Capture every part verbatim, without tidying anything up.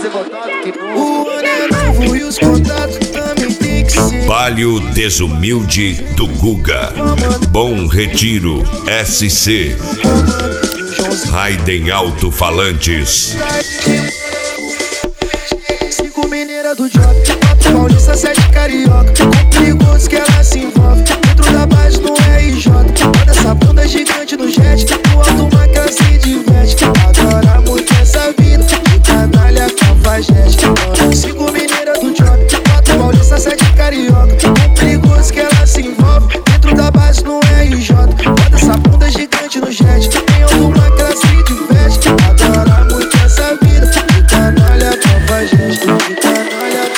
ser votado, que bom. O ano é novo e os contratos também tem que ser. Palio Desumilde do Guga. Bom Retiro S C. Raiden Alto-Falantes. Cinco mineira do Job, quatro paulista, sete carioca. Com perigoso que ela se envolve. Dentro da base no R J. Olha essa bunda gigante no jet. No alto uma que ela se diverte. Adora muito essa vida de canalha cafajeste. Cinco mineira do Job, quatro paulista, sete carioca. Com perigoso que ela se envolve. Dentro da base no R J. Olha essa bunda gigante no jet. Tem alguma que ela se diverte. Adora muito essa vida de canalha cafajeste. De canalha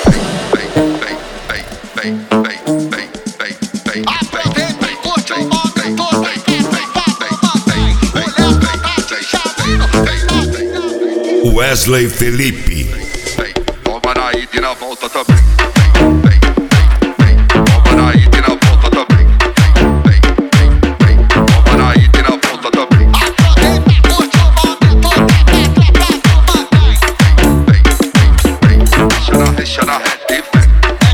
Wesley Felipe. Toma na ida e na volta também. Toma na ida e na volta também. Toma na ida e na volta também. Deixa na, deixa na reta e vem.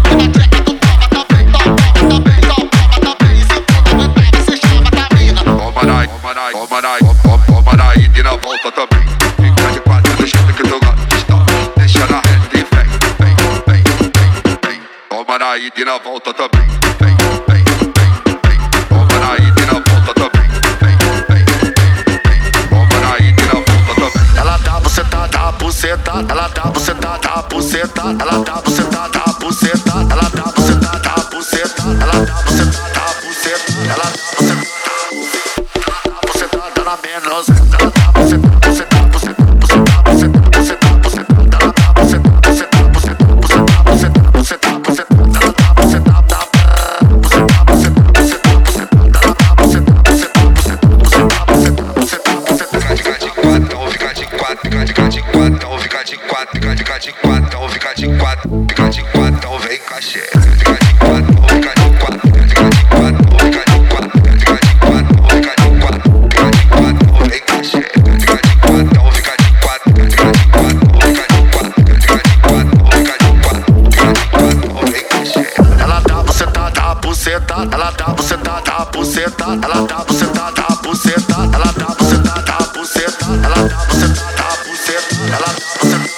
Toma na, toma na, toma na, toma na ida e na volta também. Fica de quatro do jeito que tu gosta. Deixa na reta e vem, vem, vem, vem, vem. Toma na ida e na volta também. Vem, vem, vem, vem. Toma na ida e na volta também. Vem, vem, vem, vem. Toma na ida e na volta também. Ela tá bucetada, a bucetada, ela tá bucetada, a bucetada, ela tá bucetada, a bucetada, ela tá bucetada, a bucetada, ela tá bucetada, a bucetada, ela tá bucetada, ela tá bucetada na menos, ela tá bucetada, bucetada, bucetada, bucetada, bucetada, bucetada, ela tá bucetada, bucetada, bucetada, bucetada, bucetada, bucetada, ela tá bucetada, bucetada, bucetada, bucetada, bucetada, ela tá bucetada, bucetada, bucetada, bucetada, bucetada, bucetada. Fica de quatro, fica de quatro, fica de quatro, fica de quatro, fica de quatro, fica de quatro, fica de quatro, vem cachê. Fica de quatro, fica de quatro, fica de quatro, fica de quatro, fica de quatro, fica de quatro, fica de quatro, vem cachê. Fica de quatro, fica de quatro, fica de quatro, fica de quatro, fica de quatro, fica de quatro, fica de quatro, vem cachê. Ela tá bucetada, a bucetada, ela tá bucetada, a bucetada, ela tá bucetada, a bucetada, ela tá bucetada, a bucetada, ela tá bucetada, a bucetada, ela tá bucetada.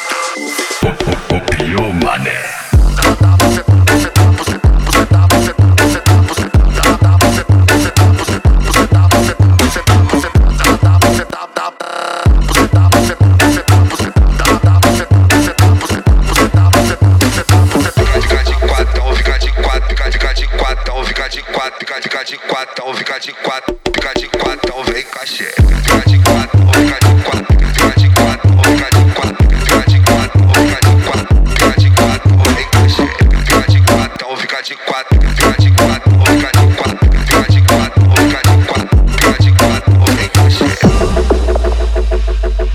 Pior mané. Ela tá bucetada, bucetada, bucetada, bucetada, bucetada, bucetada, ela tá bucetada, bucetada, bucetada, bucetada, bucetada, bucetada, ela tá bucetada, bucetada, bucetada, bucetada, bucetada, ela tá bucetada, bucetada, bucetada, bucetada, bucetada, bucetada. Fica de quatro, fica de quatro, fica de quatro, fica de quatro, fica de quatro, fica de quatro, fica de quatro, vem cachê. Fica de quatro, fica de quatro, fica de quatro, fica de quatro, fica de quatro, fica de quatro, fica de quatro, vem cachê. Fica de quatro, fica de quatro, fica